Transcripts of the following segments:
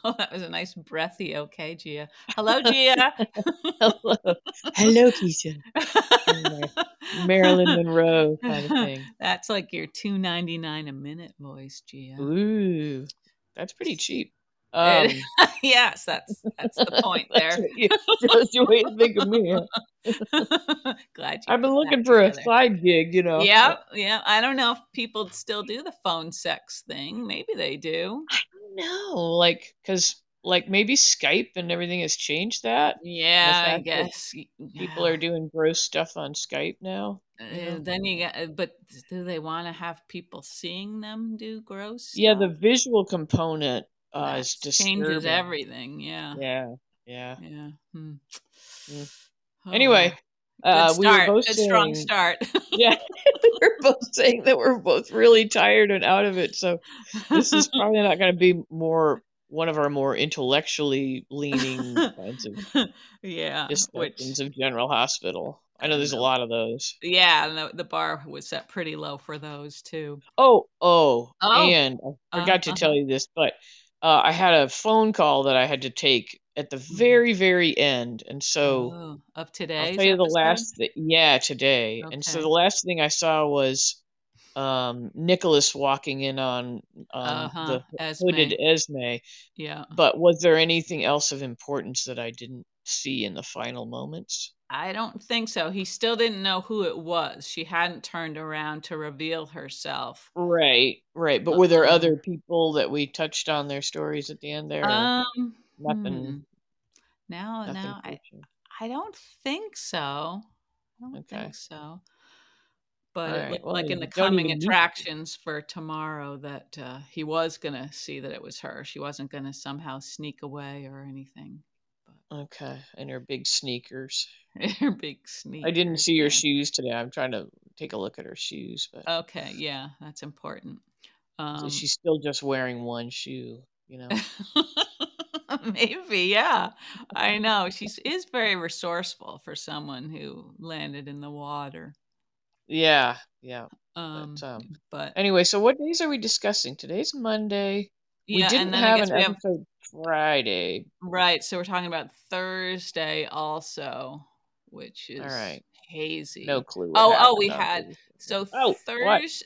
Oh, that was a nice breathy okay, Gia. Hello, Gia. Hello. Hello, Keisha. Doing my Marilyn Monroe kind of thing. That's like your $2.99 a minute voice, Gia. Ooh, that's pretty cheap. It, Um, yes, that's the point that's there. what you, that's the way you think of me. Huh? Glad you I've been put that looking for a together. side gig, you know. Yeah, yeah. I don't know if people still do the phone sex thing. Maybe they do. I don't know, like, because like maybe Skype and everything has changed that, and the Yeah, I fact that guess. people Yeah. are doing gross stuff on Skype now, you know. Then you get, but do they want to have people seeing them do gross Yeah, the stuff? visual component That is changes disturbing. everything. Yeah, Yeah, yeah. yeah. Hmm. Mm. Oh Anyway, well. Good we were start. both Good strong saying, start. yeah, we were both saying that we're both really tired and out of it. So this is probably not going to be more one of our more intellectually leaning kinds of Yeah, which discussions of General Hospital. I know and there's a lot of those. yeah, and the bar was set pretty low for those too. Oh, Oh, and I forgot to tell uh-huh. you this, but I had a phone call that I had to take at the Mhm. very, very end, and so Oh, of I'll tell today's you the episode? last yeah, today. And so the Okay. last thing I saw was Nicholas walking in on Uh-huh. the hooded Esme. Esme. Yeah. But was there anything else of importance that I didn't see in the final moments? I don't think so. He still didn't know who it was. She hadn't turned around to reveal herself. Right, right. But were there Um, other people that we touched on their stories at the end there? Or um, nothing, hmm. Now, nothing now crucial. I don't think so. I don't think Okay. so. All But it right. looked Well, like in the you don't coming even need to. attractions for tomorrow that he was going to see that it was her. She wasn't going to somehow sneak away or anything. Okay. And her big sneakers. But her big I didn't sneakers, see her yeah. shoes today. I'm trying to take a look at her shoes, but Okay, yeah, that's important. Um, she's still just wearing one shoe, you know? maybe, yeah. I know. She is very resourceful for someone who landed in the water. Yeah, yeah. But Um, but anyway, so what days are we discussing? Today's Monday. We yeah, and didn't then I have guess an we have episode Friday. right. So we're talking about Thursday also, which All is right. No hazy. clue what Oh, we happened on had Thursday. so Oh, what? Thursday.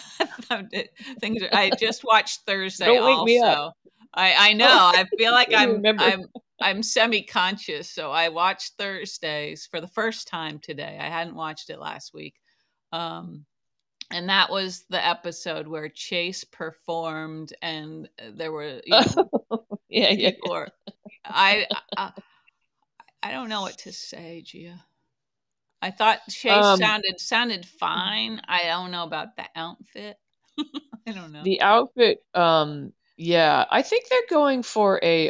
Things are. I just watched Thursday Don't wake me up. also. I know. Oh, I feel like you remember. I'm semi-conscious, so I watched Thursdays for the first time today. I hadn't watched it last week. Um, and that was the episode where Chase performed, and there were, Yeah, yeah, people are. I, I I don't know what to say, Gia. I thought yeah. Chase sounded fine. I don't know about the outfit. I don't know. The outfit, yeah, I think they're going for a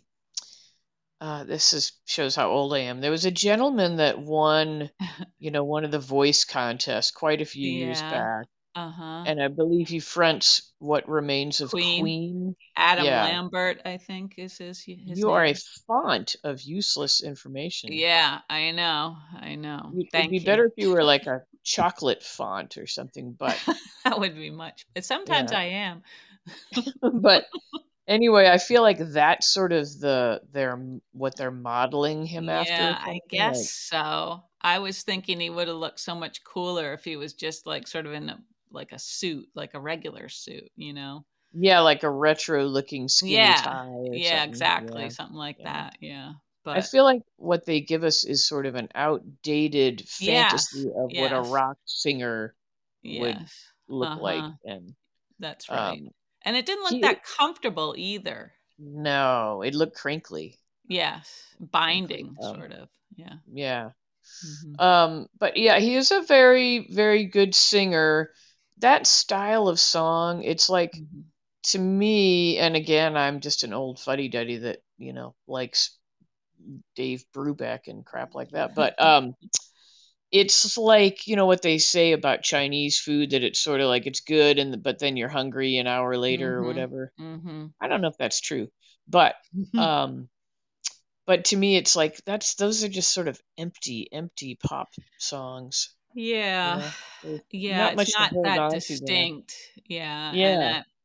this is shows how old I am. There was a gentleman that won, one of the voice contests quite a few years Yeah. back, Uh-huh. and I believe he fronts What Remains of Queen. Queen. Adam Yeah, Lambert, I think is his you are a name. font of useless information. Yeah, I know. I know. It'd be Thank you. better if you were like a chocolate font or something, but That would be much. But sometimes yeah. I am. But anyway, I feel like that's sort of what they're modeling him after or Yeah, I something guess like. so. I was thinking he would have looked so much cooler if he was just like sort of in like a suit, like a regular suit. Yeah, like a retro looking skinny Yeah. tie or Yeah, something. exactly. Yeah, Something like yeah. that. Yeah. I But feel like what they give us is sort of an outdated yes. fantasy of what a Yes. rock singer would Yes. look like, Uh-huh. and That's right. um, And it didn't look he that comfortable either. no, it looked crinkly, Yes. crinkly. Binding sort of. Yeah. Yeah. Mhm. But yeah, he is a very, very good singer. That style of song, it's like Mhm. to me, and again, I'm just an old fuddy-duddy that, likes Dave Brubeck and crap like that. But it's like, what they say about Chinese food, that it's sort of like it's good but then you're hungry an hour later or Mhm. whatever. Mhm. I don't know if that's true. But um but to me it's like those are just sort of empty pop songs. Yeah. There's Yeah, not it's much to not hold that on to there. distinct. Yeah, and Yeah.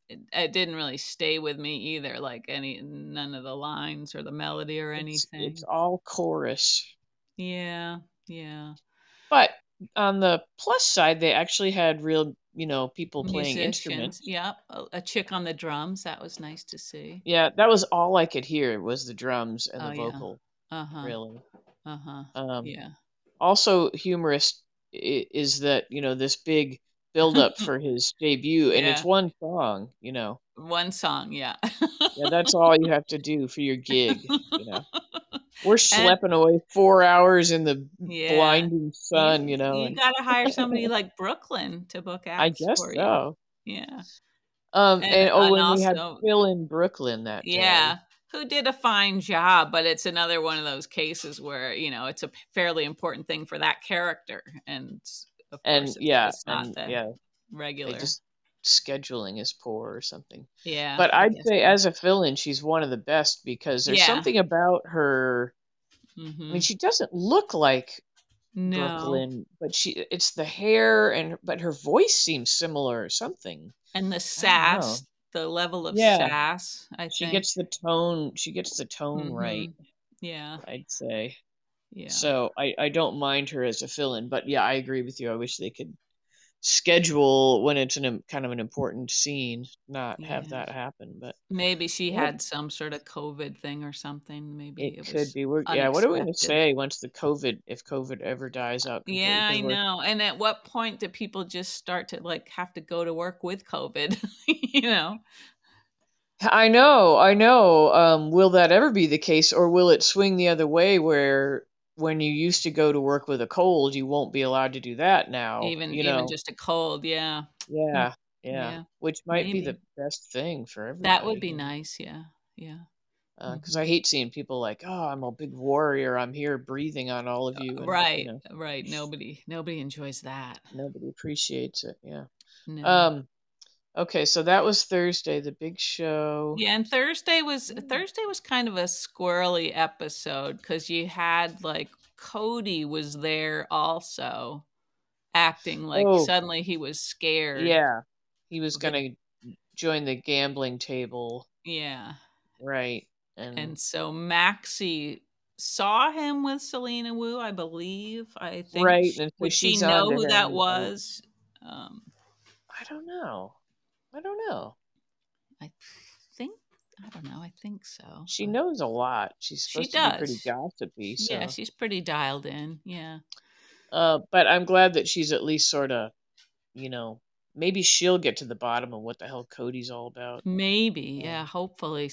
it didn't really stay with me either, like none of the lines or the melody or It's anything. all chorus. Yeah, yeah. But on the plus side, they actually had real, people playing Musicians. instruments. Yep. A chick on the drums. That was nice to see. Yeah, that was all I could hear was the drums and Oh the yeah. vocal, Uh-huh. really. Uh-huh. Um, Yeah. Also humorous is that, this big buildup for his debut, and it's Yeah. one song. One song, yeah. Yeah, that's all you have to do for your gig. We're And schlepping away 4 hours in the yeah. blinding You sun, you and gotta hire somebody like Brooklyn to book I acts guess for you. so. Yeah. And And when we had also, Phil in Brooklyn that day, yeah, who did a fine job, but it's another one of those cases where, it's a fairly important thing for that character. And of course, and yeah, it's not and the yeah, they regular. just scheduling is poor or something. Yeah, But I I'd guess say so. as a fill-in, she's one of the best because there's Yeah. something about her. I mean, Hmm. she doesn't look like No. Brooklyn, but it's the hair but her voice seems similar or something. And the I don't know. sass, the level of Yeah, sass, I think. she gets the tone Hmm. right, Yeah. I'd say. Yeah. So I don't mind her as a fill-in, but yeah, I agree with you. I wish they could schedule when it's kind of an important scene, not have Yeah. that happen. But Maybe she what had some sort of COVID thing or something. Maybe it it could was be, yeah. What are we gonna unexpected. say once if COVID ever dies out completely? Yeah, Because I know. And at what point do people just start to like have to go to work with COVID? you know? I know. Will that ever be the case, or will it swing the other way where when you used to go to work with a cold, you won't be allowed to do that now? Even just a cold, yeah. Mm, Yeah, yeah, yeah, which might be maybe. the best thing for That would everybody. be nice, yeah. Yeah. Because I Hmm. hate seeing people like, oh, I'm a big warrior. I'm here breathing on all of you, and Right, right. Nobody enjoys that. nobody appreciates it. Yeah. No. Um. Okay, so that was Thursday, the big show. Yeah, and Thursday was kind of a squirrely episode because you had like Cody was there also acting like Oh, suddenly he was scared. yeah. He was The gonna join the gambling table, Yeah. right? And And so Maxie saw him with Selena Wu, I believe. I think right, and so would she she's know on to who that him. was? Um, I don't know. I don't know. I think I don't know. I think so, She but knows a lot. She's she supposed to be pretty does. gossipy, Yeah, so. she's pretty dialed in. Yeah. But I'm glad that she's at least sort of, you know, maybe she'll get to the bottom of what the hell Cody's all about. Maybe, yeah. Um, Hopefully,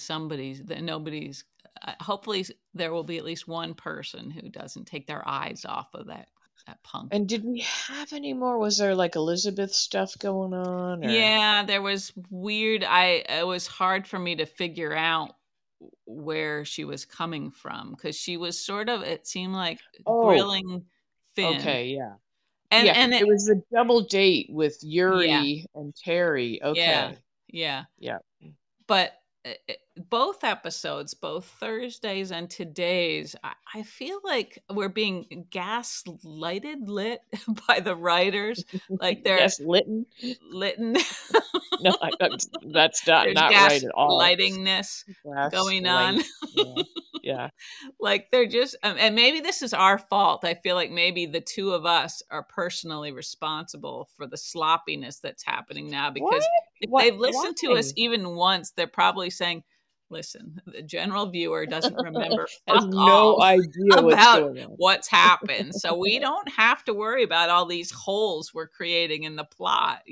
hopefully, there will be at least one person who doesn't take their eyes off of that punk. and did we have any more? Was there like Elizabeth stuff going on, or? Yeah, there was weird. It was hard for me to figure out where she was coming from because she was sort of. It seemed like Oh, grilling Finn, okay, yeah. and Yeah, and it. it was the double date with Yeah, Yuri and Terry. yeah, Okay. yeah. Yeah. But both episodes, both Thursdays and today's, I feel like we're being gaslighted, lit by the writers. Like they're Yes, Lytton. lit. No, that's not There's not right at all. gaslightingness Glass going on. light. Yeah. Yeah. Like they're just, and maybe this is our fault. I feel like maybe the two of us are personally responsible for the sloppiness that's happening now What? because if What? they've listened to us Why? even once, they're probably saying, listen, the general viewer doesn't remember Has fuck no all idea what's about going on. what's happened. So we don't have to worry about all these holes we're creating in the plot,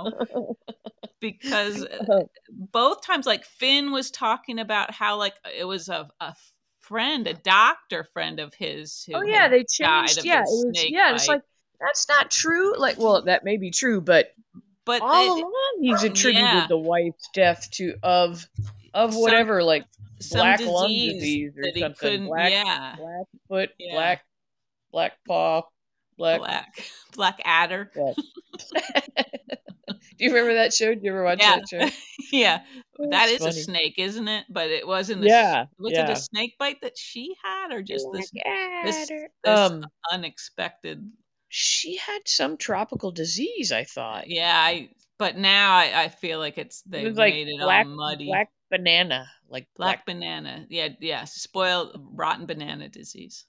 because both times, like Finn was talking about how like it was a friend, a doctor friend of his Oh who yeah, had they died changed. of Yeah, it this was. snake Yeah, it's bite. like that's not true. Like, well, that may be true, but But all along he's attributed yeah, the wife's death to of some whatever, like some black lung disease disease or that he something. couldn't. Yeah, Black foot, yeah, black paw, black. black black adder. What? Do you remember that show? Did you ever watch Yeah, that show? yeah, that That's is a funny. snake, isn't it? But it wasn't this. Yeah, Was it a yeah. snake bite that she had, or just Black this adder. this unexpected? She had some tropical disease, I thought. Yeah, But now I feel like It they've was like made it all black muddy. banana, like Black banana. Yeah, yeah. Spoiled rotten banana disease.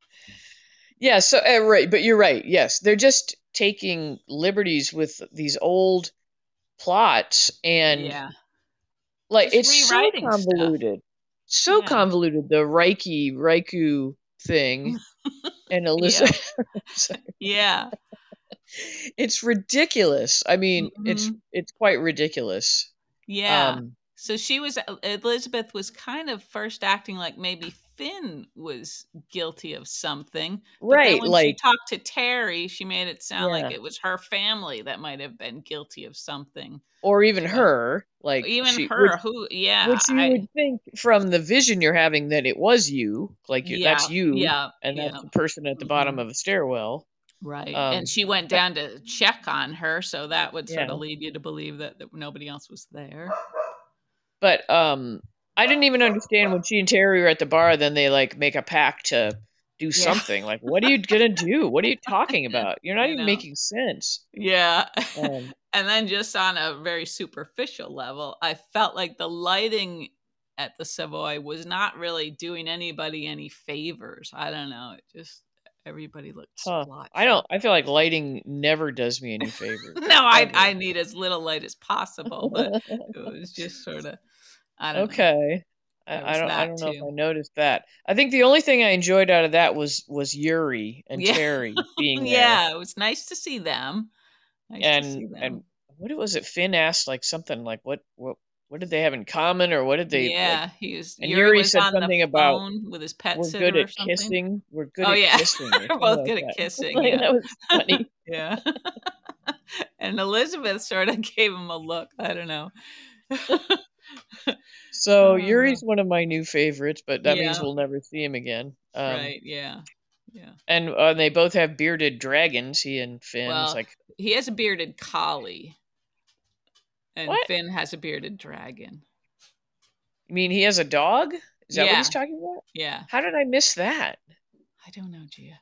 Yeah, so right, but you're right. Yes, they're just taking liberties with these old plots, and Yeah. like Just it's so rewriting stuff. convoluted. So Yeah. convoluted, the Riku thing and Yeah. Elizabeth. Yeah. It's ridiculous. I mean, Hmm. it's quite ridiculous. Yeah. Um, So Elizabeth was kind of first acting like maybe Finn was guilty of something, but then right, when she like talked to Terry, she made it sound like yeah, it was her family that might have been guilty of something. or even So her, like even she, her, who, yeah, which you would think from the vision you're having that it was you, like that's yeah, you, yeah, and that's yeah. the person at the bottom Hmm. of a stairwell. Right. And Um, she went but down to check on her, so that would sort yeah, of lead you to believe that nobody else was there. but I didn't even understand when she and Terry were at the bar. Then they like make a pact to do Yeah. something. Like, what are you gonna do? What are you talking about? You're not I even know. making sense. Yeah. Um, And then just on a very superficial level, I felt like the lighting at the Savoy was not really doing anybody any favors. I don't know. It just everybody looked huh? I splotchy. don't. I feel like lighting never does me any favors No, ever. I need as little light as possible, but it was just sort of I don't know. Okay. There I was don't. I that don't know if I too. noticed that. I think the only thing I enjoyed out of that was Yuri and Yeah. Terry being there, Yeah, it was nice to see them. Nice to see and them. what was it? Finn asked like something like what did they have in common, or what did they like? Yeah, And Yuri Yuri was said on the something about phone with his pet we're good sitter or at something. kissing. We're good Oh at yeah, kissing or we're something both like good at that. kissing. Like Yeah, that was funny. yeah. And Elizabeth sort of gave him a look. I don't know. So Oh, Yuri's one of my new favorites, but that means yeah. we'll never see him again. Right. Yeah. Yeah. And they both have bearded dragons. He and Finn. It's Well, like he has a bearded collie, and what? Finn has a bearded dragon. You mean he has a dog? Is that what he's Yeah. talking about? Yeah. How did I miss that? I don't know, Gia.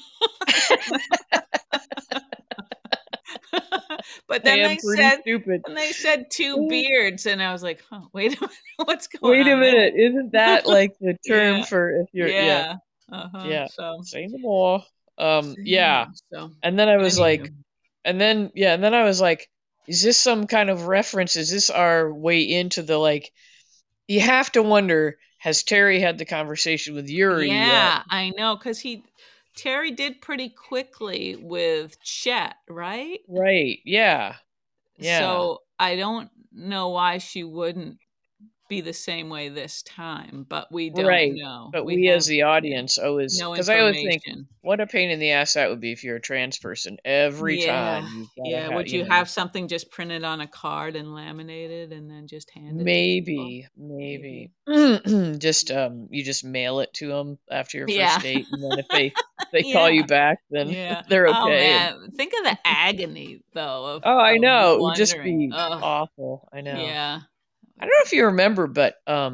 But I am pretty stupid. then they said two beards, and I was like, "Huh, wait a minute, what's going Wait a on minute, there?" isn't that like the term Yeah, for if you're yeah, yeah, uh-huh. yeah. So, Say no more. say no Yeah. more. So, And then I was like anywho, and then I was like, is this some kind of reference? Is this our way into the like you have to wonder, has Terry had the conversation with Yuri yet? yeah, I know because Terry did pretty quickly with Chet, right? Right. Yeah. Yeah. So I don't know why she wouldn't be the same way this time, but we don't Right. know. But We we as have, the yeah, audience always, no because I always think, information. what a pain in the ass that would be if you're a trans person. Every Yeah, time you've got to yeah. have, Would you you know, have something just printed on a card and laminated and then just hand it to people? maybe, Maybe. just you just mail it to them after your Yeah. first date, and then if they call you Yeah. back, then Yeah. they're Oh okay. And man, think of the agony though oh, I of know it would just wondering. be Oh, awful. I know. yeah. I don't know if you remember, but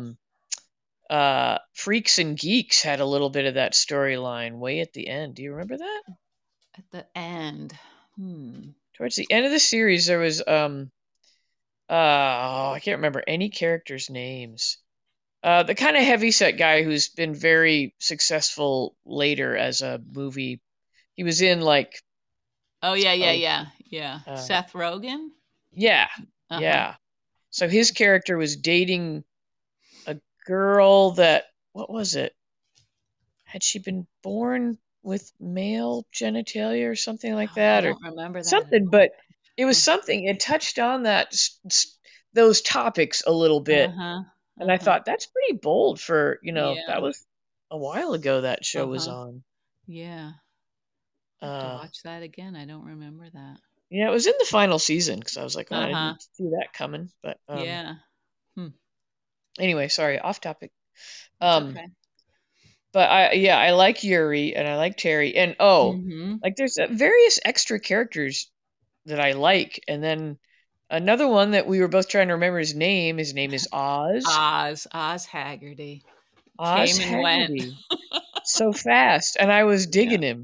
Freaks and Geeks had a little bit of that storyline way at the end. Do you remember that? At the end. Hmm. Towards the end of the series, there was oh, I can't remember any characters' names. The kind of heavyset guy who's been very successful later as a movie. He was in like Oh yeah, yeah, oh yeah, yeah. uh, Seth Rogen. yeah, Uh huh. yeah. So his character was dating a girl that what was it? Had she been born with male genitalia or something like Oh, I that, or don't remember that at something? all. But it was something. It touched on that those topics a little Uh bit, huh. and Uh I huh. thought that's pretty bold for that Yeah. was a while ago that Uh show was huh. on. Yeah. I have to Uh, watch that again. I don't remember that. yeah, it was in the final season because I was like, oh, Uh I huh. didn't see that coming. But Yeah. Hmm. anyway, sorry, off topic. It's Um, okay. but I like Yuri and I like Terry, and oh, Mm-hmm. like there's various extra characters that I like, and then another one that we were both trying to remember his name. His name is Oz. Oz Haggerty Oz came and went. Haggerty. So fast, and I was Yeah. digging him.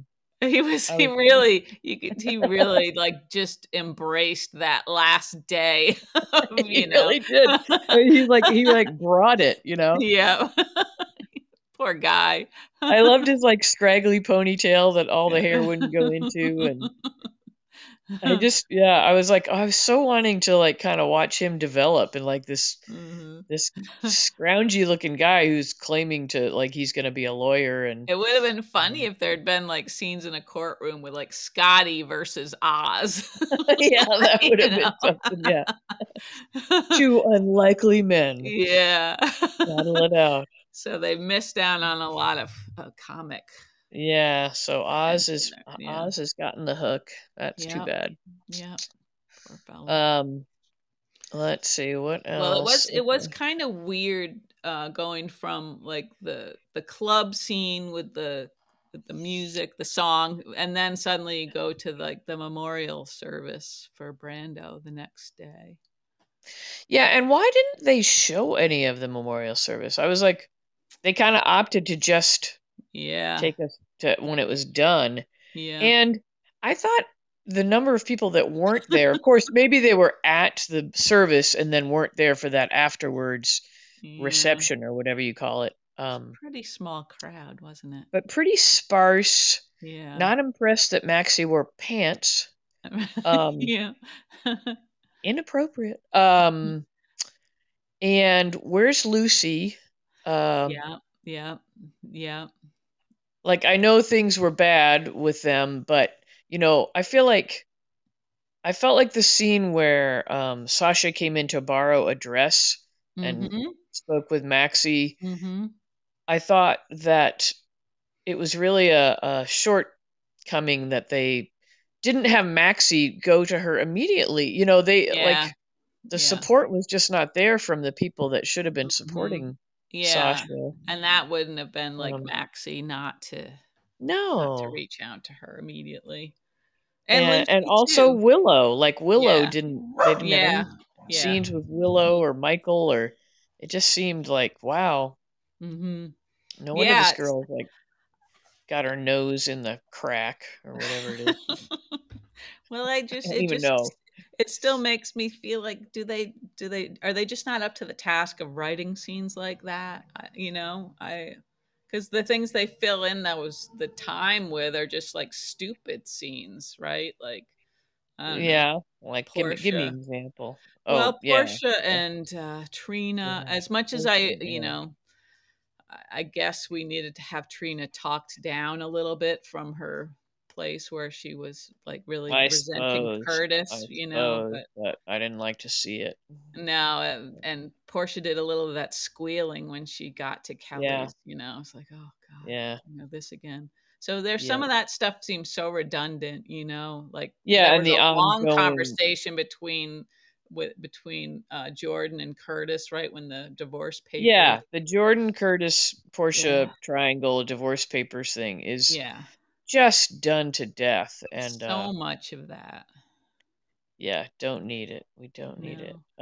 I he was, really, he really like just embraced that last day of, he really did. I mean, he like brought it, you know. yeah. Poor guy. I loved his like scraggly ponytail that all the hair wouldn't go into, and I just yeah, I was like I was so wanting to like kind of watch him develop and like Mhm. this scroungy looking guy who's claiming to like he's going to be a lawyer and It would have been funny um, if there'd been like scenes in a courtroom with like Scotty versus Oz. yeah, that would You have know? been something. Yeah, two unlikely men Yeah. battle it out. So they missed out on a lot of comic Yeah, so attention there. Yeah. Oz has gotten the hook. That's too Yep. bad. Yep. Poor fella. Um, let's see what Well, else. it was Okay. kind of weird going from like the club scene with the music, the song, and then suddenly you go to like the memorial service for Brando the next day. Yeah, and why didn't they show any of the memorial service? I was like, they kind of opted to just Yeah. take us to when it was done. Yeah. And I thought the number of people that weren't there, of course, maybe they were at the service and then weren't there for that afterwards Yeah. reception or whatever you call it. Pretty small crowd, wasn't it? But pretty sparse. Yeah. Not impressed that Maxie wore pants. Um, Yeah. Inappropriate. And where's Lucy? Um, Yeah. Yeah. Yeah. like I know things were bad with them, but you know, I felt like the scene where Sasha came in to borrow a dress and Mhm. spoke with Maxie. Mhm. I thought that it was really a shortcoming that they didn't have Maxie go to her immediately. You know, they Yeah. like the Yeah. support was just not there from the people that should have been Mhm. supporting Yeah. Sasha. And that wouldn't have been like Um, Maxie not to no. reach out to her immediately. And And Lucy also too. Willow, like Willow Yeah. didn't they didn't have Yeah. any Yeah. scenes with Willow or Michael or it just seemed like wow, Mhm. no wonder Yeah. this girl like got her nose in the crack or whatever it is. Well, I don't even know. it still makes me feel like are they just not up to the task of writing scenes like that? You know, I because the things they fill in the time with are just like stupid scenes, right? Like I don't know, Yeah, like give me Portia. an example. Oh, Well, yeah. Portia Yeah. and Trina, Yeah. as much as Portia, you yeah. know, I guess we needed to have Trina talked down a little bit from her place where she was like really resenting I Curtis, you know, suppose, but but I didn't like to see it. no, and Portia did a little of that squealing when she got to Yeah, Kelly's, you know. It's like, oh God, yeah, you know, this again. So there's some yeah. of that stuff seems so redundant, you know. Like Yeah, there and was the a long ongoing conversation between Jordan and Curtis, right when the divorce papers. yeah, the Jordan Curtis Yeah, Portia triangle divorce papers thing is yeah. just done to death and So much of that. yeah, don't need it. We don't need it. No.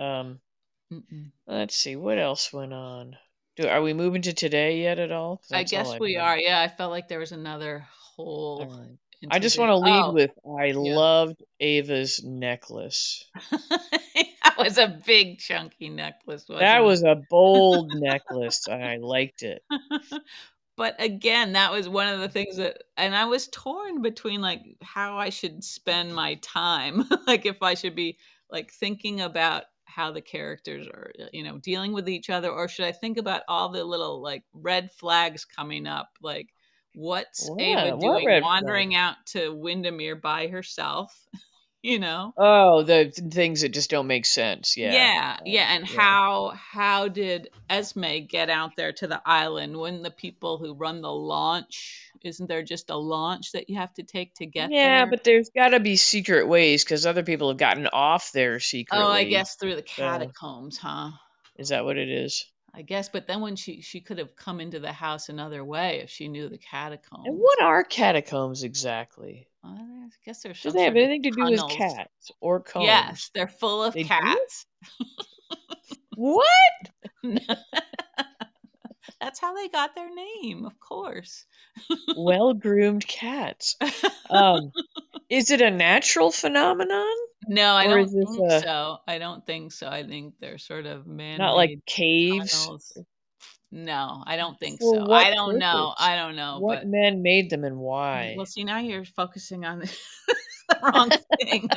Let's see what else went on. Are we moving to today yet at all? 'Cause I that's all guess I've we got. are. Yeah, I felt like there was another All hole right. I into just the. want to lead Oh, with I yeah. loved Ava's necklace. That was a big chunky necklace, That wasn't was a bold necklace. I liked it. it? But again, that was one of the things that and I was torn between like how I should spend my time. Like if I should be like thinking about how the characters are, you know, dealing with each other or should I think about all the little like red flags coming up like what's Ava What? What doing red flag? wandering out to Windermere by herself, you know? Oh, the things that just don't make sense. Yeah. Yeah, yeah, and Yeah. how did Esme get out there to the island? When the people who run the launch, isn't there just a launch that you have to take to get Yeah, there? but there's got to be secret ways because other people have gotten off there Oh, I secretly. guess through the So, catacombs, huh? is that what it is? I guess, but then when she could have come into the house another way if she knew the And catacombs. what are catacombs exactly? Well, I guess there's Do some they have sort of anything to do with tunnels. cats or Yes, combs? they're full of They do? cats. What? That's how they got their name, of course. Well-groomed cats. Um, is it a natural phenomenon, No, I or is don't this think so. I don't think so. I think they're sort of not like man-made caves? tunnels. No, I don't think For so. I what don't know. purpose? I don't know, What but men made them and well, why? see, now you're focusing on the wrong thing.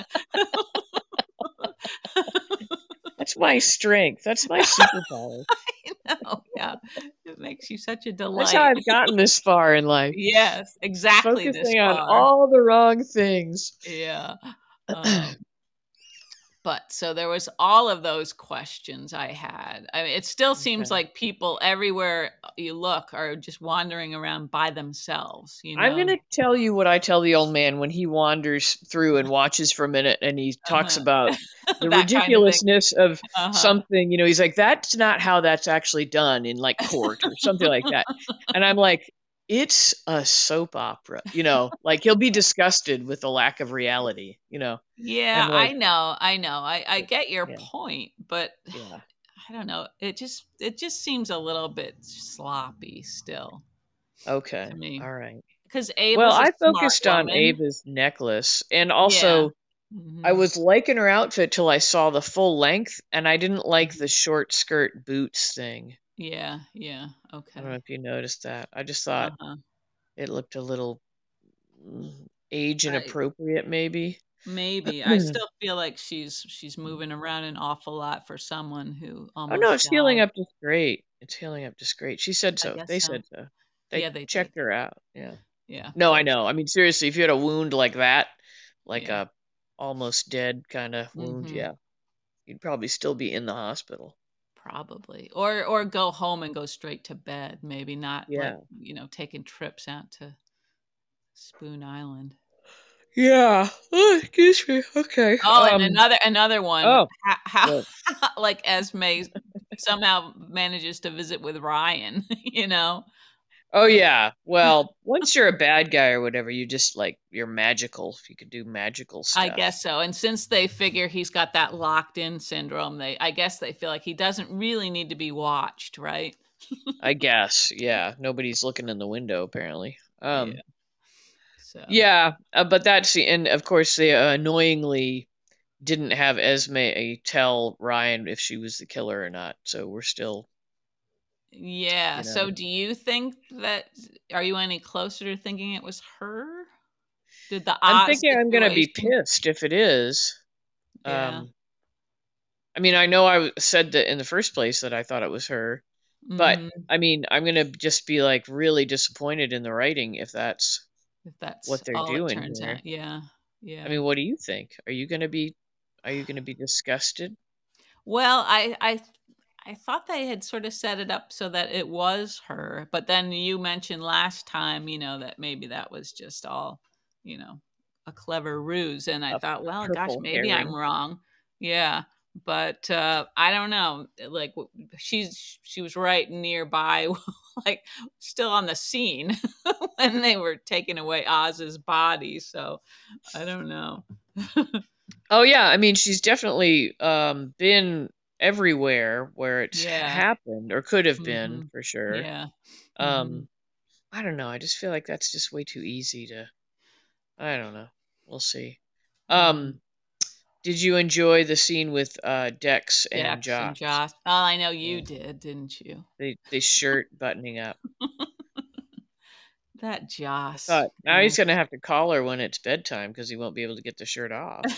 That's my strength. That's my superpower. I know, yeah. It makes you such a That's how delight. I've gotten this far in life. Yes, exactly this Focusing on far. all the wrong things. Yeah. Um, but so there was all of those questions I had. I mean, it still seems Okay. like people everywhere you look are just wandering around by themselves, you I'm know? going to tell you what I tell the old man when he wanders through and watches for a minute and he talks Uh-huh. about the That kind of thing. ridiculousness of Uh-huh. something. He's like, that's not how that's actually done in like court or something like that. And I'm like, it's a soap opera, like he'll be disgusted with the lack of reality. Yeah, I'm like, I know. I know. I get your yeah, point, but yeah. I don't know. It just seems a little bit sloppy still to Okay. me. All right. Because Well, Ava's a I smart focused on woman. Ava's necklace and Yeah. also I Hmm. was liking her outfit till I saw the full length, and I didn't like the short skirt boots thing. Yeah. Yeah. I don't know Okay. if you noticed that. I just thought Uh-huh. it looked a little age I inappropriate, maybe. maybe I still feel like she's moving around an awful lot for someone who Oh no, almost it's healing died. up just great. It's healing up just great. She said I so. guess They so. said so. They Yeah, they did. checked her out. Yeah. Yeah, No, I good. know. I mean, seriously, if you had a wound like that, like Yeah. a almost dead kind of wound, Hmm. yeah, you'd probably still be in the hospital. Probably. Or go home and go straight to bed. Maybe not like, Yeah. taking trips out to Spoon Island. Yeah. Oh, excuse me. Okay. Oh, and another one. Oh, How what? like Esme somehow manages to visit with Ryan, you know? Oh Like, yeah. Well, once you're a bad guy or whatever, you just like you're magical. You could do magical I stuff. guess so. And since they figure he's got that locked in syndrome, I guess they feel like he doesn't really need to be watched, right? I guess. Yeah. Nobody's looking in the window apparently. Yeah. So, Yeah, but that's the and of course they annoyingly didn't have Esme tell Ryan if she was the killer or not. So we're still, yeah. you So know. do you think that are you any closer to thinking it was her? Did the I'm Oz thinking I'm gonna be situation? pissed if it is. Yeah. Um, I mean, I know said that in the first place that I thought it was her, but Mhm. I mean, I'm gonna just be like really disappointed in the writing if that's If that's what they're all it doing turns here. out. Yeah. I Yeah. mean, what do you think? Are you gonna be disgusted? Well, I thought they had sort of set it up so that it was her, but then you mentioned last time, that maybe that was just all, you know, a clever ruse, and I A thought, well, gosh, purple maybe I'm herring. wrong. Yeah, but I don't know. Like she was right nearby, like still on the scene when they were taking away Oz's body. So I don't know. Oh yeah, I mean she's definitely been everywhere where it's Yeah. happened or could have been Hmm. for sure. Yeah. Hmm. Um I don't know, I just feel like that's just way too easy to I don't know. We'll see. Hmm. Um did you enjoy the scene with Dex and Dex and Josh? Josh. Oh, I know you Yeah. did, didn't you? The shirt buttoning up. That I Joss, thought now he's man. gonna have to call her when it's bedtime because he won't be able to get the shirt off.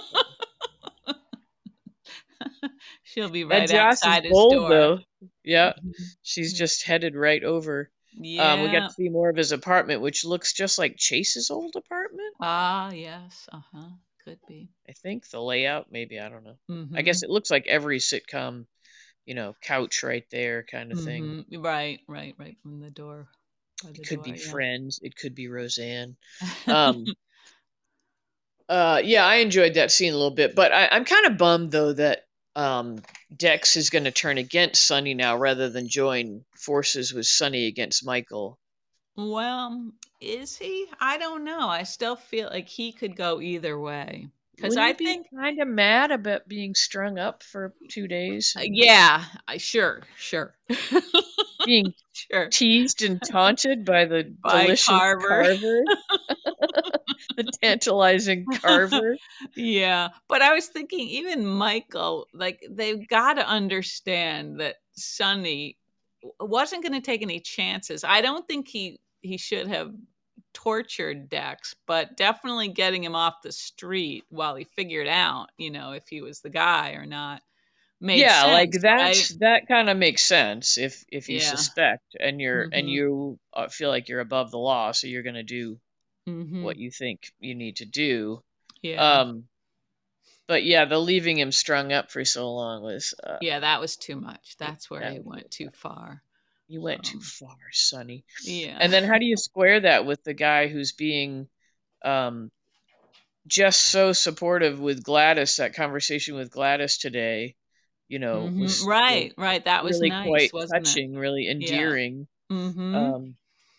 She'll be That right Joss is outside his bold door. though. Yeah. Mhm. She's Yeah. just headed right over. We got Yeah. to see more of his apartment, which looks just like Chase's old apartment. Ah, yes. Uh-huh. Could be. I think the layout, maybe, I don't know. I guess Mhm. it looks like every sitcom, couch right there kind of thing. Mhm. Right, right, right from the door. By It the could door, be yeah. Friends, it could be Roseanne. Um, yeah, I enjoyed that scene a little bit, but I'm kind of bummed though that Dex is going to turn against Sonny now rather than join forces with Sonny against Michael. Well, is he? I don't know. I still feel like he could go either way. Cuz Wouldn't I you be think kind of mad about being strung up for 2 days? And yeah, sure, sure. being Sure. teased and taunted by the By delicious Carver. Carver, the tantalizing Carver. Yeah. But I was thinking, even Michael, like, they've got to understand that Sonny wasn't going to take any chances. I don't think he should have tortured Dex, but definitely getting him off the street while he figured out, if he was the guy or not, made Yeah, like sense, right? that kind of makes sense if you Yeah. suspect and Mhm. you feel like you're above the law, so you're going to do what Mhm. you think you need to do. Yeah. Um, but yeah, the leaving him strung up for so long was Yeah, that was too much. That's where that he was went too far. you went too Um, far, Sonny. yeah. And then how do you square that with the guy who's being um just so supportive with Gladys? That conversation with Gladys today, was Right, right. That was really nice, quite wasn't it? touching, really Yeah. endearing. Mhm. Um,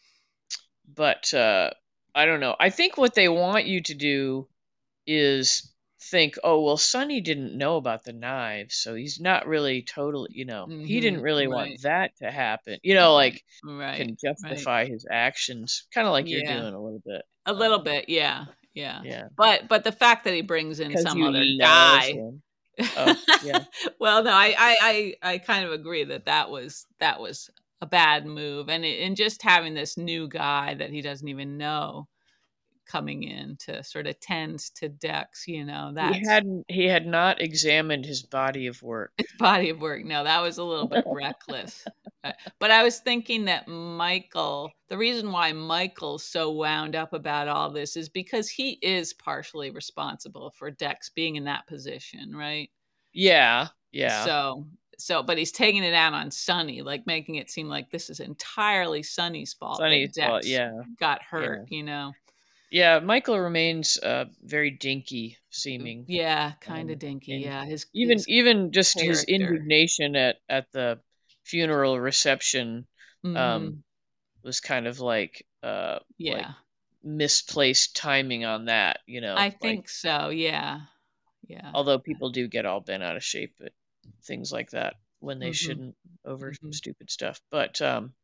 but I don't know. I think what they want you to do is think, oh, well, Sonny didn't know about the knives, so he's not really totally, he didn't Mhm. really want Right. that to happen. Like Right. can Right. justify his actions, kind of like you're Yeah. doing a little bit. A little bit. Yeah. Yeah. Yeah, But the fact that he brings in because some you other love guy. him. Oh, yeah. Well, no, I kind of agree that that was a bad move, and just having this new guy that he doesn't even know coming in to sort of tends to Dex, that's He had not examined his body of work. his body of work. No, that was a little bit reckless. But I was thinking that the reason why Michael's so wound up about all this is because he is partially responsible for Dex being in that position, right? Yeah, yeah. So, but he's taking it out on Sonny, like making it seem like this is entirely Sonny's fault that Sonny's fault. Dex Yeah, got yeah. hurt. Yeah, Michael remains very dinky seeming. Yeah, kind of Um, dinky. and Yeah, his even his even just his character. indignation at the funeral reception um, Mhm. was kind of like Yeah. misplaced timing on that. I Like think so. Yeah. Yeah. although people do get all bent out of shape at things like that when they Mhm. shouldn't over Mhm. stupid stuff. But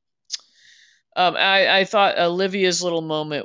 I thought Olivia's little moment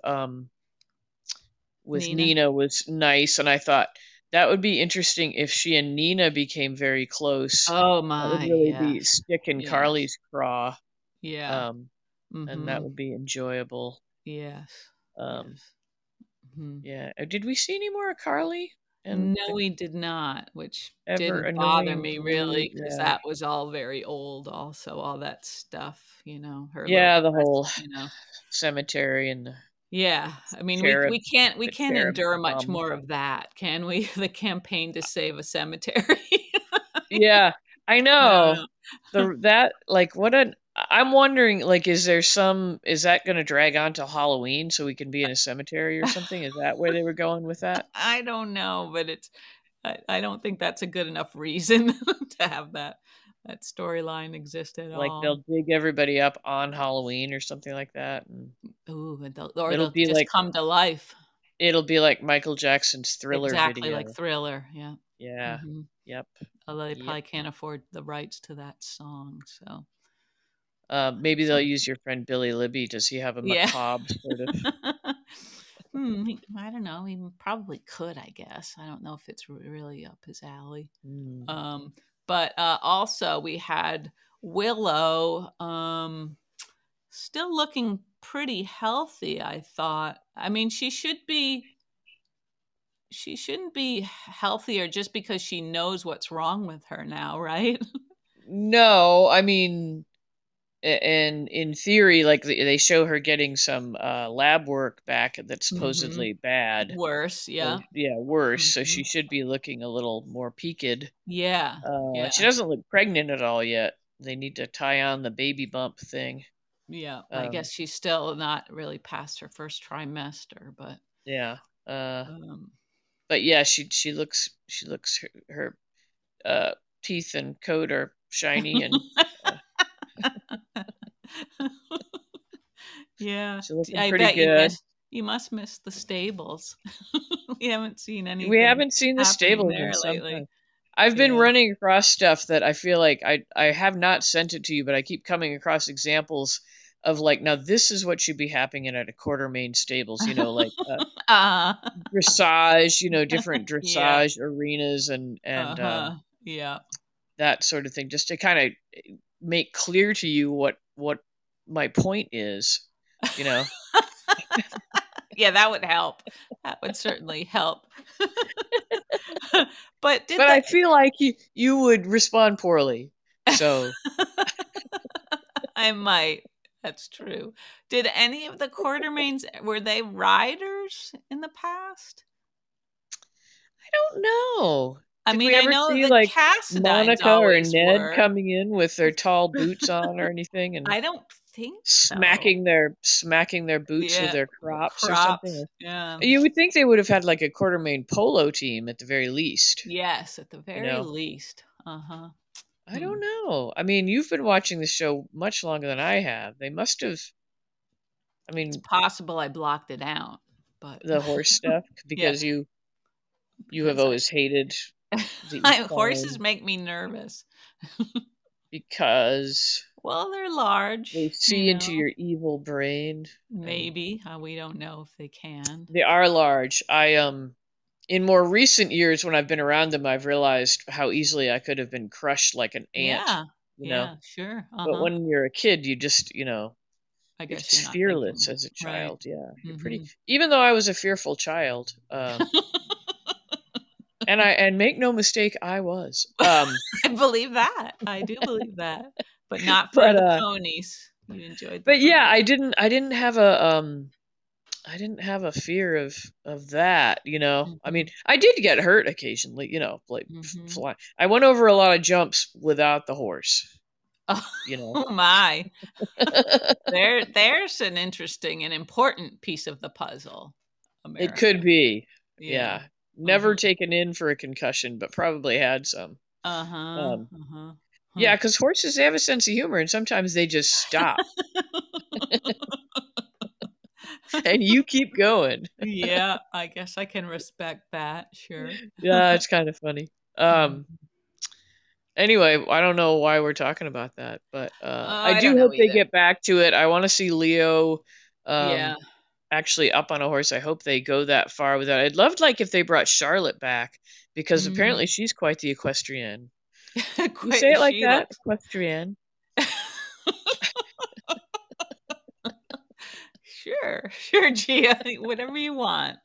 with Nina. Nina was nice, and I thought that would be interesting if she and Nina became very close. Oh That would my, really be yes. stick in Yes. Carly's craw, Yeah. um, and that Mhm. would be enjoyable. Yes. Um, Yes. Mhm. yeah. Did we see any more of Carly and No, the we did not, which ever didn't bother annoying me dude? really, because Yeah. that was all very old also, all that stuff, her little Yeah, the quest, whole cemetery and Yeah, I mean, we cherub, can't we the can't cherub endure much bum. more of that, can we? The campaign to save a cemetery. Yeah, I know. No. The that like what an I'm wondering like is that going to drag on till Halloween so we can be in a cemetery or something? Is that where they were going with that? I don't know, but I don't think that's a good enough reason to have that storyline exist at Like all. they'll dig everybody up on Halloween or something like that and Ooh, and or it'll they'll be just like come to life. Michael Jackson's Thriller Exactly like video. Thriller, yeah. Yeah. Mhm. Yep. Although they Yep. probably can't afford the rights to that song, so Maybe they'll some use your friend Billy Libby. Does he have a yeah. macabre sort of I don't know, he probably could, I guess. I don't know if it's really up his alley. mm. Um, but, also we had Willow, still looking pretty healthy, I thought. I mean, she shouldn't be healthier just because she knows what's wrong with her now, right? No, I mean and in theory, like they show her getting some lab work back that's Mhm. supposedly bad. Worse, So yeah. yeah, worse. So she Mhm. should be looking a little more peaked. Yeah, She yeah, doesn't look pregnant at all yet. They need to tie on the baby bump thing. yeah. I Um, guess she's still not really past her first trimester, but, yeah. um But yeah, she looks her teeth and coat are shiny and uh, Yeah, she's looking I pretty bet good. you must miss the stables. We haven't seen We anything haven't seen the happening stables in there some lately. time. I've been Yeah. running across stuff that I feel like I have not sent it to you, but I keep coming across examples of like, now this is what should be happening at a Quartermain stables, like uh, dressage, different yeah. dressage arenas and Uh-huh. Yeah. that sort of thing, just to kind of make clear to you what my point is, you know. Yeah, that would help. That would certainly help. But did But the I feel like you would respond poorly. So I might. That's true. Did any of the Quartermains were they riders in the past? I don't know. I Did mean, we I ever know see the like Cassidines Monica or always Ned were. coming in with their tall boots on or anything and I don't think so. smacking their boots with Yeah, their crops or crops. something? Yeah. You would think they would have had like a Quartermain polo team at the very least, Yes, at the you very know. least. Uh-huh. I Hmm. don't know. I mean, you've been watching the show much longer than I have. They must have. I It's mean, possible I blocked it out, but the horse stuff yeah, because you have because always hated the horses equine make me nervous. because Well, they're they large, see into your evil brain and maybe. We don't know if they can. they are large. I in more recent years when I've been around them, I've realized how easily I could have been crushed like an ant, Yeah. you know. Yeah, sure. But Uh-huh. when you're a kid, you just, I you're guess you're just not fearless thinking. as a Right. child. Yeah, you're pretty. Mhm. Even though I was a fearful child, and make no mistake, I was. I believe that. I do believe that. But not for But the ponies. You enjoyed the but yeah, ponies. I didn't have a fear of that, you know. I mean, Mhm. I did get hurt occasionally, like Mhm. fly. I went over a lot of jumps without the horse, Oh, you know. oh my. There's an interesting and important piece of the puzzle, It could America. be, Yeah. yeah. Never Uh-huh. taken in for a concussion, but probably had some. Uh-huh. Um, Uh-huh. Huh. yeah, because horses, they have a sense of humor, and sometimes they just stop, and you keep going. Yeah, I guess I can respect that, sure. Yeah, it's kind of funny. Mhm. Anyway, I don't know why we're talking about that, but Oh, I I don't do know hope they either. get back to it. I want to see Leo Yeah. actually up on a horse. I hope they go that far with that. I'd love like if they brought Charlotte back because apparently Mhm. she's quite the equestrian. You say Quite it like she that? looks Equestrian. Sure, sure, Gia, whatever you want.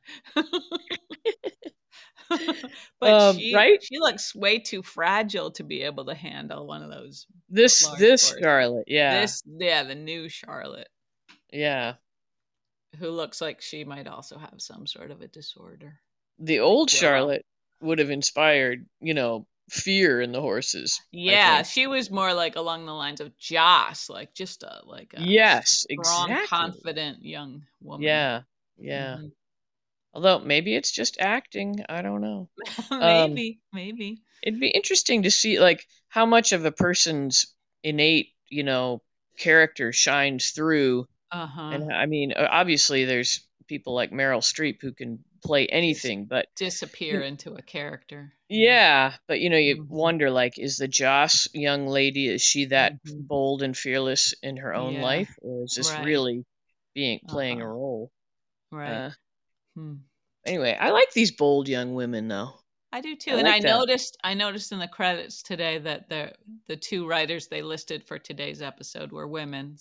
But Right? she looks way too fragile to be able to handle one of those large This horses. Charlotte, yeah. Yeah, the new Charlotte, Yeah. who looks like she might also have some sort of a disorder, The like old Willow. Charlotte would have inspired, fear in the horses, I Yeah, think. she was more like along the lines of Joss, like just a Yes, strong, exactly. confident young woman. Yeah. Yeah. Hmm. Although maybe it's just acting, I don't know. Um, Maybe, maybe. it'd be interesting to see like how much of a person's innate, character shines through. Uh huh. And I mean, obviously there's people like Meryl Streep who can play Just anything, but disappear you into a character. Yeah. yeah, but you Hmm. wonder like is the Joss young lady, is she that Hmm. bold and fearless in her own Yeah. life, or is this Right. really being Uh playing a huh. role? Right. Uh Hmm. anyway, I like these bold young women though. I do too, I and like that. I noticed in the credits today that the two writers they listed for today's episode were women.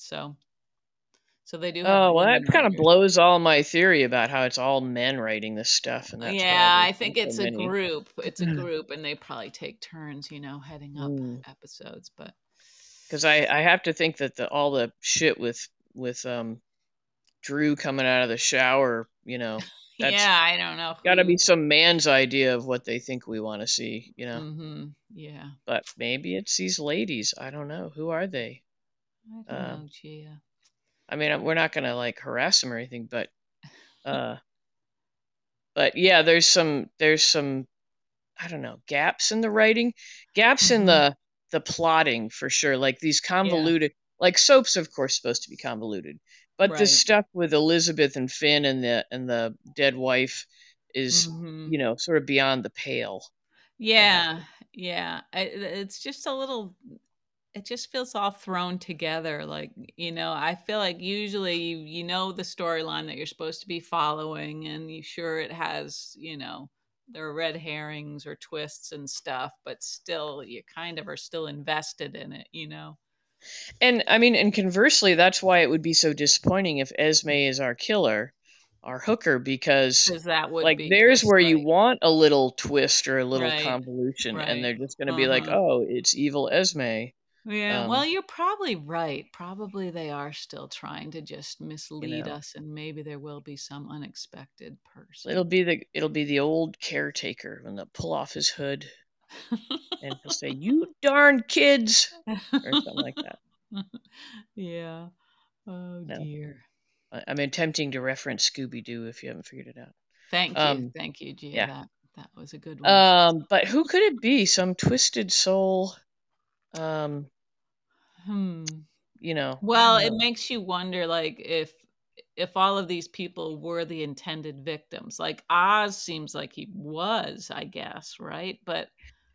So they do have Oh, well, women that kind of writers. blows all my theory about how it's all men writing this stuff, and that's why Yeah, there's I been think so it's a many. group. It's a group, and they probably take turns, heading up episodes. But Because I have to think that all the shit with Drew coming out of the shower, that's yeah, I don't know got to be who. some man's idea of what they think we want to see. Mm-hmm. Yeah, But maybe it's these ladies. I don't know. Who are they? I don't Uh, know, Gia. I mean, we're not gonna like harass them or anything, uh, but yeah, there's some I don't know, gaps in the writing, gaps in Mm-hmm. the plotting for sure. Like these Yeah, convoluted, like soaps, of course, supposed to be convoluted, but this right. stuff with Elizabeth and Finn and the dead wife is, Mm-hmm. sort of beyond the pale. That Yeah, happened. yeah. It's just a little. It just feels all thrown together. Like I feel like usually you know the storyline that you're supposed to be following, and you sure it has there are red herrings or twists and stuff, but still you kind of are still invested in it. And I mean, and conversely, that's why it would be so disappointing if Esme is our killer, our hooker, because Because that would like be there's just where you like want a little twist or a little right, convolution, and right. they're just going to be like, Uh-huh. oh, it's evil Esme. Yeah, well, Um, you're probably right. Probably they are still trying to just you mislead know, us, and maybe there will be some unexpected person. it'll be the old caretaker when they'll pull off his hood and he'll say, "You darn kids," or something like that. Yeah. Oh No, dear. I'm attempting to reference Scooby Doo if you haven't figured it out. Thank you. Um, Thank you, Gia. yeah. That was a good one. But who could it be? Some twisted soul. Um, Hmm. I Well, don't it know. makes you wonder, like, if all of these people were the intended victims. Like Oz seems like he was, I guess, right? But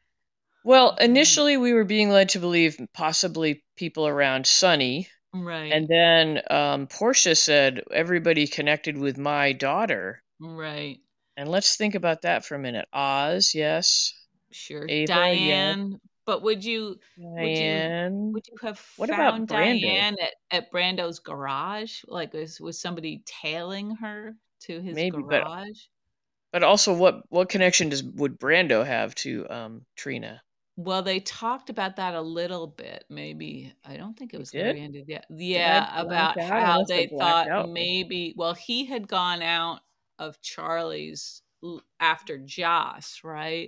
Well, initially we were being led to believe possibly people around Sunny, and right, then Portia said everybody connected with my daughter. right. And let's think about that for a minute. Oz, yes. Sure. Ava, yes. Diane, but would you Diane. would you have What about found Brando? Diane at Brando's garage? Like was somebody tailing her to his Maybe, garage? but also what connection would Brando have to Trina? Well, they talked about that a little bit. Maybe I don't think it They was the did? very end of the Did I yeah, black about out? I how must have they blacked thought out. maybe well, he had gone out of Charlie's after Joss, right?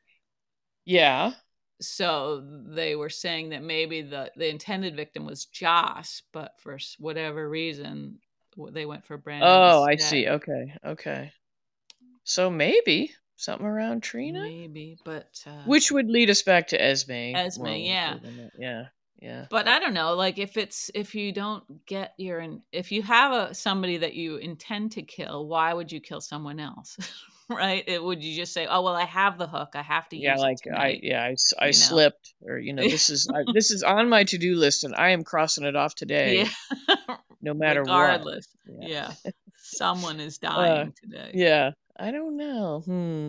Yeah. So they were saying that maybe the intended victim was Joss, but for whatever reason, they went for Brando Oh, I see. instead. Okay. Okay. So maybe something around Trina? Maybe, but Which would lead us back to Esme more Esme, likely yeah. than that. Yeah. Yeah. But I don't know, like if you don't get if you have somebody that you intend to kill, why would you kill someone else? Right? Would you just say, "Oh, well, I have the hook. I have to Yeah, use it like tonight." I You know? slipped, or this is on my to-do list and I am crossing it off Yeah. today no matter what. Regardless. Yeah. Yeah. Someone is Uh dying today. yeah, I don't know.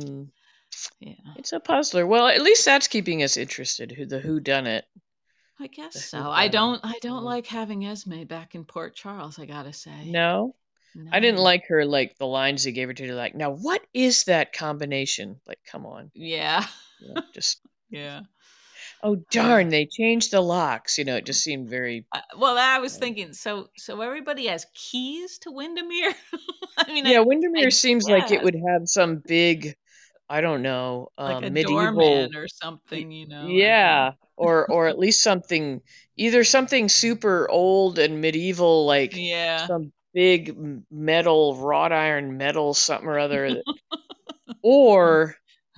Yeah. It's a puzzler. Well, at least that's keeping us interested. Who done it? I guess The so. who I done it. don't I don't Yeah. like having Esme back in Port Charles, I gotta say. No. I didn't No. like her, like the lines they gave her to, like, now what is that combination? Like, come on. Yeah. Just Yeah. oh Uh, darn, they changed the locks. It just seemed very well, I was um, thinking, so everybody has keys to Windermere? I mean, yeah, I Windermere seems like it guess, would have some big, I don't know, like a medieval, doorman or y- something, I don't know. yeah, or at least something, either something super old and medieval, like Yeah. some big metal, wrought iron metal, something or other, or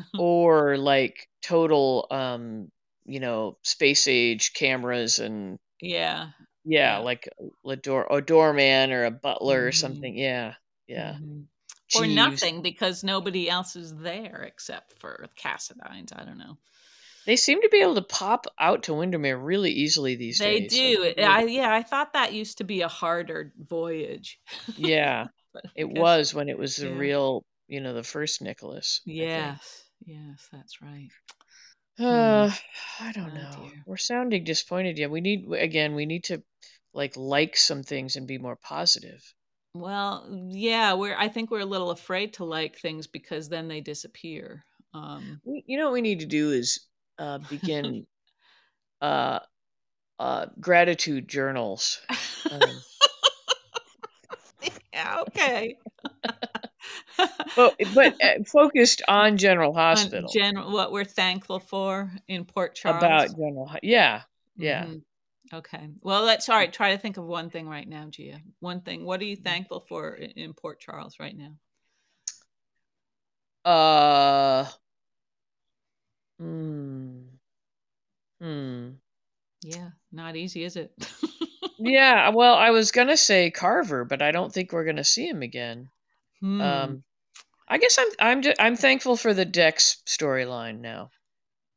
like total, space age cameras and Yeah. yeah, Yeah. like a doorman or a butler or Mhm. something. Yeah, yeah. Mhm. Or Jeeves. nothing because nobody else is there except for Cassadines, I don't know. They seem to be able to pop out to Windermere really easily these They days. Like do. Yeah, I thought that used to be a harder voyage. yeah, But I it guess was when it was the yeah. real, the first Nicholas, I think. Yes. Yes, that's right. Hmm. Uh, I don't Oh know. dear. We're sounding disappointed. Yeah, we need to like some things and be more positive. Well, yeah, I think we're a little afraid to like things because then they disappear. Um You know what we need to do is begin uh gratitude journals. Um, yeah, okay. but focused on General On Hospital, general what we're thankful for in Port about Charles. Yeah, yeah. Mhm. Okay. Well, let's all right, try to think of one thing right now, Gia. One thing. What are you thankful for in Port Charles right now? Uh, hmm, hmm. Yeah, not easy, is it? Yeah, well, I was gonna say Carver, but I don't think we're gonna see him again. Hmm. Um, I guess I'm thankful for the Dex storyline now.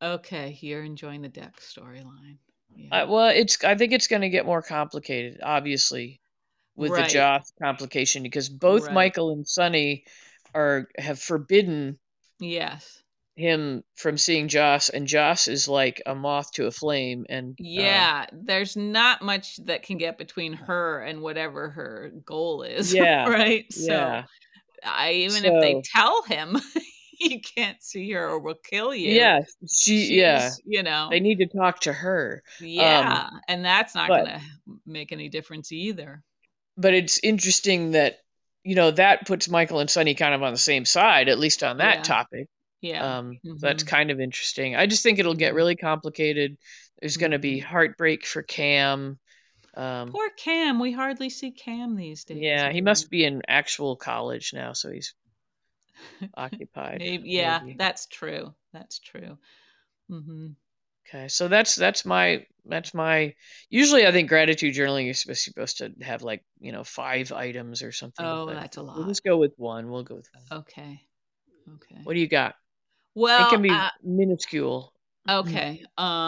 Okay, you're enjoying the Dex storyline. Yeah. Well, I think it's going to get more complicated, obviously, with the Right. Joss complication because both Right. Michael and Sonny are have forbidden Yes. him from seeing Joss, and Joss is like a moth to a flame, and Yeah, there's not much that can get between her and whatever her goal is, yeah, right? So, yeah. I even if they So tell him you can't see her or we'll kill you, yeah, yeah, she's, they need to talk to her. Um, yeah, and that's not but gonna make any difference either. but it's interesting that that puts Michael and Sonny kind of on the same side, at least on that Yeah, topic. yeah. So that's Mhm, kind of interesting. I just think it'll get mhm, really complicated. There's going to be mhm. heartbreak for Cam. Um, Poor Cam, we hardly see Cam these days, yeah, he do must be in actual college now, so he's we? occupied, Maybe, yeah, maybe. that's true, that's true. Mhm. Okay, so that's my. Usually, I think gratitude journaling is supposed to have like 5 items or something, Oh, but that's a we'll lot. just go with one. We'll go with one. Okay. Okay. What do you got? It can Well, be minuscule, okay.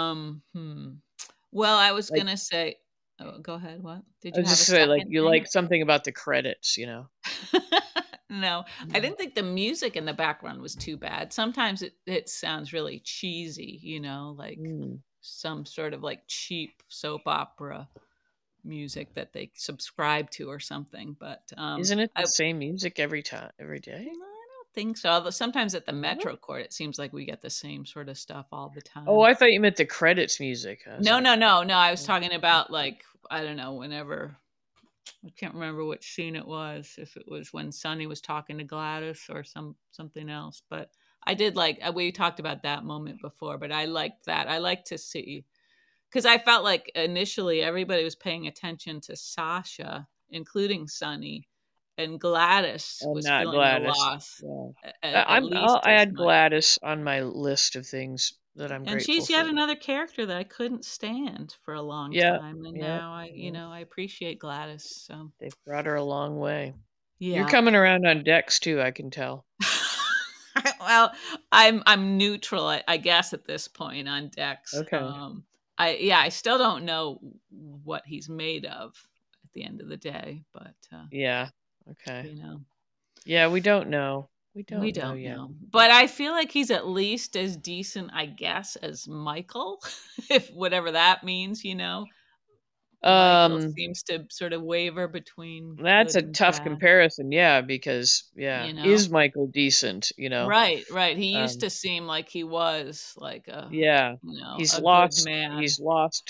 Well, I was like gonna say, oh, go ahead. What? Did I you was have a just say, like second you thing? like something about the credits. No, I Mhm. didn't think the music in the background was too bad. Sometimes it sounds really cheesy, like Mm. some sort of like cheap soap opera music that they subscribe to or something. But Isn't it the I same music every time, every day? no, I don't think so. Although sometimes at the No? Metro Court, it seems like we get the same sort of stuff all the Oh, time. I thought you meant the credits music. I was No, like, no, no, no. I was oh, talking about like I don't know. Whenever I can't remember which scene it was. If it was when Sonny was talking to Gladys or something else. But I did like we talked about that moment before. But I liked that. I like to see because I felt like initially everybody was paying attention to Sasha, including Sonny, and Gladys and was not feeling the Gladys. loss Yeah. at I'll least as add much. Gladys on my list of things that I'm And grateful she's yet for. another character that I couldn't stand for a long Yeah, time, and yeah, now yeah. I appreciate Gladys. So They've brought her a long way. You're yeah. coming around on decks too, I can tell. Well, I'm neutral, I guess, at this point on Dex. Okay. I still don't know what he's made of at the end of the day, but Yeah. Okay. you know, Yeah, we don't know. We we don't know don't yet. know. But I feel like he's at least as decent, I guess, as Michael, if whatever that means. Michael Um, seems to sort of waver between that's good a and tough bad, comparison, yeah, because yeah, you know? is Michael decent? Right, right. He used Um, to seem like he was like yeah. He's a good lost man. he's lost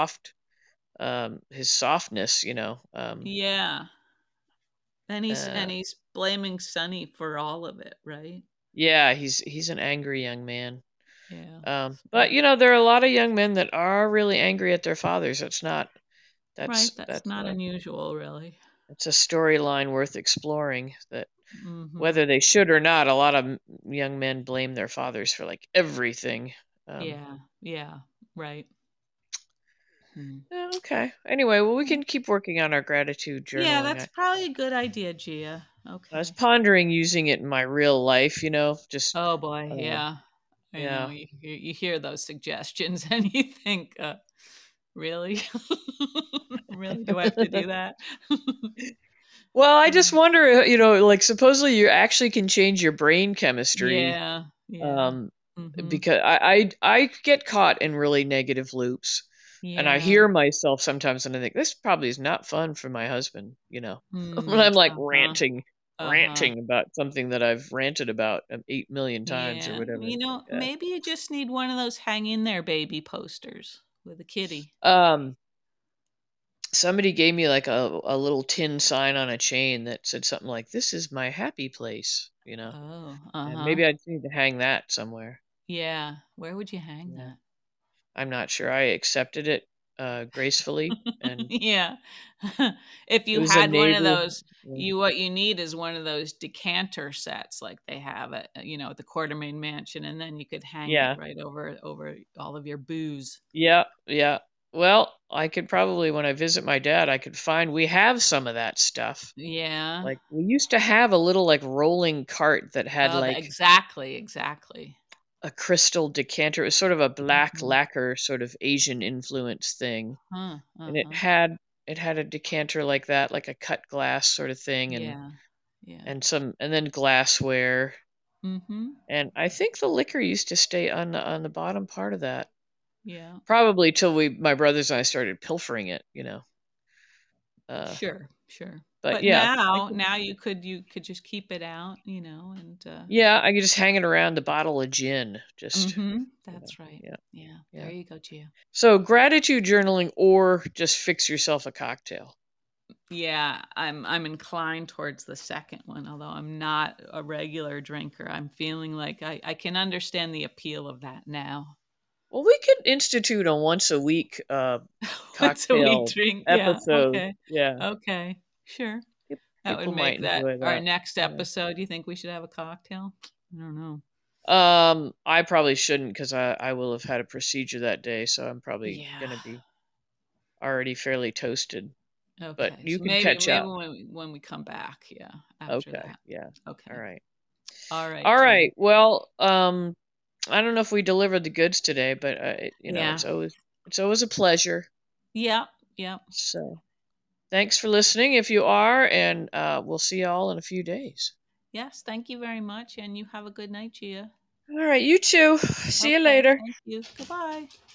his softness. Yeah. And Uh he's blaming Sonny for all of it, right? yeah, he's an angry young man. Yeah. But So, there are a lot of young men that are really angry at their fathers. That's not right, that's that's that's not a unusual really. that's a storyline worth exploring that Mhm. whether they should or not, a lot of young men blame their fathers for like everything. Um, Yeah. Yeah. Right. Hmm. yeah, okay. Anyway, well, we can keep working on our gratitude Yeah, journaling. that's probably a good idea, Gia. I was Okay. pondering using it in my real life. Just Oh boy, um, yeah. I know yeah. you hear those suggestions and you think, really? Really? Do I have to do that? Well, I just Um, wonder, like supposedly you actually can change your brain chemistry. yeah, yeah. Um, Mhm. because I get caught in really negative loops, and I Yeah. hear myself sometimes, and I think this probably is not fun for my husband. When Mm, I'm like uh-huh. ranting, Uh-huh. ranting about something that I've ranted about 8 million times or Yeah. whatever. Yeah. Maybe you just need one of those hang in there baby posters with a kitty. Um, somebody gave me like a little tin sign on a chain that said something like, "This is my happy place." Oh, And uh-huh. maybe I just need to hang that somewhere. Yeah. Where would you hang Yeah. that? I'm not sure. I accepted it gracefully, and Yeah. If it you was a had one of neighbor. those, Yeah. what you need is one of those decanter sets like they have at the Quartermain Mansion, and then you could hang it Yeah. right over all of your booze. Yeah. Yeah. Well, I could probably, when I visit my dad, I could find we have some of that stuff. Yeah. Like we used to have a little like rolling cart that had Oh, like exactly, exactly. a crystal decanter. It was sort of a black Mhm. lacquer, sort of Asian influence thing, Huh. and Uh-huh. it had a decanter like that, like a cut glass sort of thing, Yeah. Yeah. and then glassware. Mhm. And I think the liquor used to stay on the bottom part of that, Yeah. probably till my brothers and I started pilfering it, Uh, Sure. Sure. but But yeah, now you could just keep it out, and yeah, I could just hang it around the bottle of gin, That's right. yeah, Yeah. There yeah. you go, Gia. So gratitude journaling, or just fix yourself a cocktail. Yeah, I'm inclined towards the second one, although I'm not a regular drinker. I'm feeling like I can understand the appeal of that now. Well, we could institute a once a week Once a week cocktail drink. Yeah. episode. Okay. Yeah, Okay. Sure. That would people might make that enjoy our that. next Yeah. episode. You think we should have a cocktail? I don't know. I probably shouldn't because I will have had a procedure that day, so I'm probably Yeah. gonna be already fairly toasted. But Okay. you So can maybe catch up. when we come back, yeah, after Okay. that. Yeah. All Okay. right. All right, All Gia. right. Well, I don't know if we delivered the goods today, but Yeah. it's always a pleasure. Yeah. Yeah. So thanks for listening if you are, and we'll see y'all in a few days. Yes. Thank you very much, and you have a good night, Gia. All right, you too. See you Okay. later. Thank you. Goodbye.